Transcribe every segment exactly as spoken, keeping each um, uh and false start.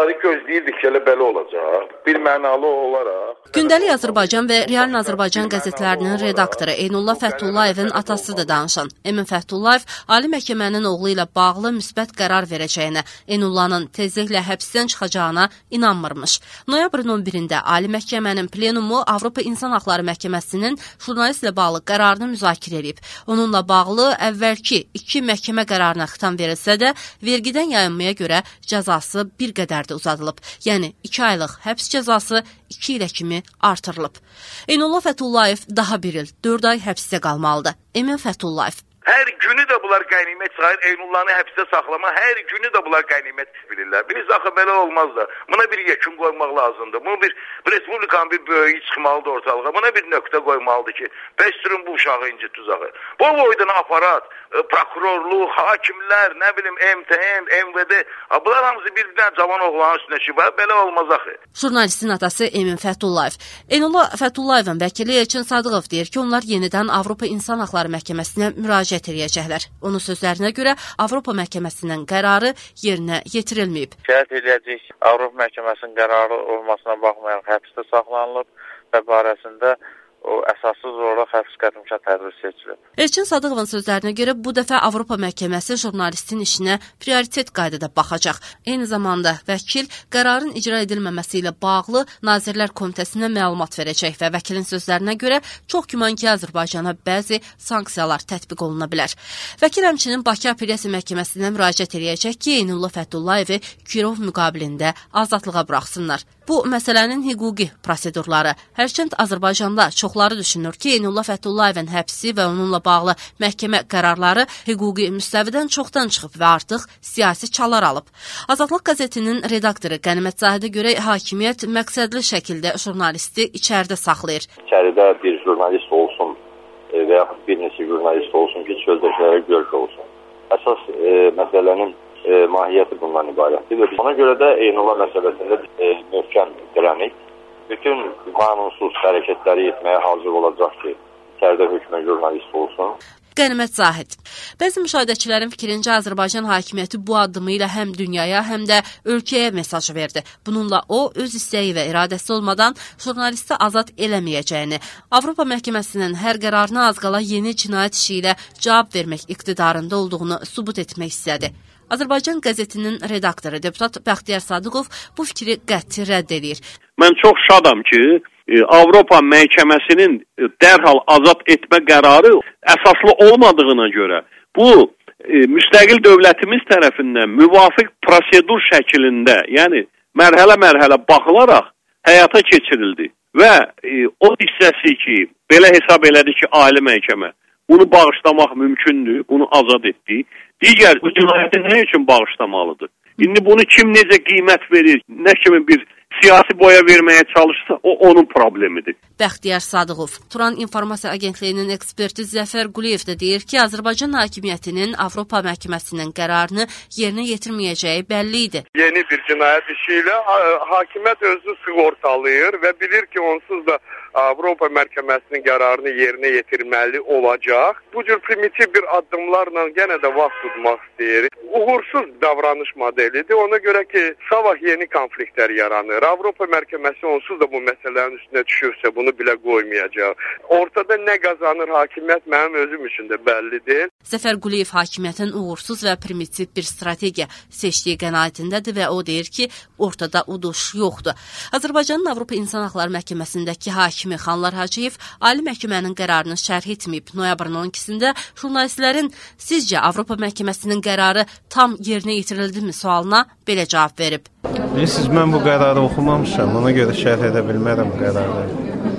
Bunları gözləyirdik ki, elə belə olacaq. Bir mənalı olaraq. Gündəlik Azərbaycan və Real Azərbaycan qəzetlərinin redaktoru Eynullah Fətullayevin atasıdır danışan. Emin Fətullayev Ali Məhkəmənin oğlu ilə bağlı müsbət qərar verəcəyinə, Eynullahın tezliklə həbsdən çıxacağına inanmırmış. Noyabrın on birində Ali Məhkəmənin plenumu Avropa İnsan Haqları Məhkəməsinin jurnalistlə bağlı qərarını müzakirə edib. Onunla bağlı əvvəlki iki məhkəmə qərarına xitam verilsə də, vergidən yayınmaya görə cəzası bir qədər də uzadılıb. Yəni iki aylıq həbs cəzası iki ilə kimi artırılıb. Eynullah Fətullayev daha bir il, dörd ay həbsdə qalmalıdır. Emin Fətullayev. Hər günü də bunlar qənimət sayır, Eynullahı həbsdə saxlama, hər günü də bunlar qənimət bilirlər. Biz axı belə olmaz da. Buna bir yekun qoymaq lazımdır. Bunu bir, bir respublikanın bir böyüyü çıxmalıdır ortalığa. Buna bir nöqtə qoymalıdır ki, bəsdirin bu uşağı incit tuzağı. Bu boydan aparat, prokurorluq, hakimlər, nə bilim, M T M, M V D, bunlar hamısı bir-birdən cavan oğlanın üstünə ki, belə olmaz axı. Jurnalistin atası Emin Fətullayev. Eynullah Fətullayevin vəkili Elçin Sadıqov deyir ki, onlar yenidən Avropa İnsan Haqları Məhkəməsinə müraciət edəcəklər. Onun sözlərinə görə Avropa Məhkəməsinin qərarı yerinə yetirilməyib. Şəhət edəcək Avropa Məhkəməsinin qərarı olmasına baxmayaraq həbsdə saxlanılıb və barəsində o əsassız olaraq həbs qətimkan tədbiri seçilib. Elçin Sadıqovun sözlərinə görə bu dəfə Avropa Məhkəməsi jurnalistin işinə prioritet qaydada baxacaq. Eyni zamanda vəkil qərarın icra edilməməsi ilə bağlı Nazirlər Komitəsinə məlumat verəcək və vəkilin sözlərinə görə çox güman ki, Azərbaycana bəzi sanksiyalar tətbiq oluna bilər. Vəkil həmçinin Bakı Apellyasiya Məhkəməsinə müraciət edəcək ki, Eynullah Fətullayevi Kirov müqabilində azadlığa buraxsınlar. Bu məsələnin hüquqi prosedurları. Hərçənd Azərbaycanda çoxları düşünür ki, Eynullah Fətullayevin həbsi və onunla bağlı məhkəmə qərarları hüquqi müstəvidən çoxdan çıxıb və artıq siyasi çalar alıb. Azadlıq qəzetinin redaktoru Qənimət Zahidə görə hakimiyyət məqsədli şəkildə jurnalisti içəridə saxlayır. İçəridə bir jurnalist olsun və yaxud bir neçə jurnalist olsun ki, çöldəkilərə görüş olsun. Əsas e, məsələnin E, mahiyyəti bundan ibarətdir. Ona görə də Eynullah məsələsində e, möhkəm dirənik. Bütün qanunsuz hərəkətləri etməyə hazır olacaq ki, içəridə hökmə jurnalist olsun. Qənimət Zahid. Bəzi müşahidəçilərin fikrincə Azərbaycan hakimiyyəti bu addımı ilə həm dünyaya, həm də ölkəyə mesaj verdi. Bununla o, öz istəyi və iradəsi olmadan jurnalisti azad eləməyəcəyini, Avropa Məhkəməsinin hər qərarına az qala yeni cinayət işi ilə cavab vermək iqtidarında olduğunu sübut etmək istədi. Azərbaycan qəzetinin redaktoru deputat Bəxtiyar Sadıqov bu fikri qəti rədd edir. Mən çox şadam ki, Avropa Məhkəməsinin dərhal azad etmə qərarı əsaslı olmadığına görə bu müstəqil dövlətimiz tərəfindən müvafiq prosedur şəklində, yəni mərhələ-mərhələ baxılaraq həyata keçirildi və o hissəsi ki, belə hesab elədi ki, Ali Məhkəmə bunu bağışlamaq mümkündür, bunu azad etdi. Digər bu cinayəti nə üçün bağışlamalıdır? İndi bunu kim necə qiymət verir, nə kimi bir siyasi boya verməyə çalışsa, o onun problemidir. Bəxtiyar Sadıqov, Turan İnformasiya Agentliyinin eksperti Zəfər Quliyev də deyir ki, Azərbaycan hakimiyyətinin Avropa Məhkəməsinin qərarını yerinə yetirməyəcəyi bəlli idi. Yeni bir cinayət işi ilə hakimiyyət özünü sığortalayır və bilir ki, onsuz da Avropa Məhkəməsinin qərarını yerinə yetirməli olacaq. Bu cür primitiv bir addımlarla yenə də vaxt tutmaq istəyir. Uğursuz davranış modelidir. Ona görə ki, sabah yeni konfliktlər yaranır. Avropa Məhkəməsi onsuz da bu məsələnin üstünə düşürsə bunu bilə qoymayacaq. Ortada nə qazanır hakimiyyət mənim özüm üçün də bəllidir. Zəfər Quliyev hakimiyyətin uğursuz və primitiv bir strategiya seçdiyi qənaətindədir və o deyir ki, ortada uduş yoxdur. Azərbaycanın Avropa İnsan Haqları Məhkəməsindəki hakimi Xanlar Hacıyev Ali Məhkəmənin qərarını şərh etməyib. Noyabrın on ikisində jurnalistlərin sizcə Avropa Məhkəməsinin qərarı tam yerinə yetirildimi sualına belə cavab verib. Bilirsiniz, mən bu qərarı oxumamışam, ona görə şərh edə bilmərəm qərarı.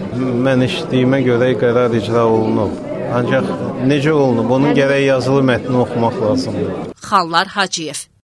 Mən eşitdiyimə görə qərar icra olunub. Ancaq necə olunub, onun gərək yazılı mətni oxumaq lazımdır. Xanlar Hacıyev.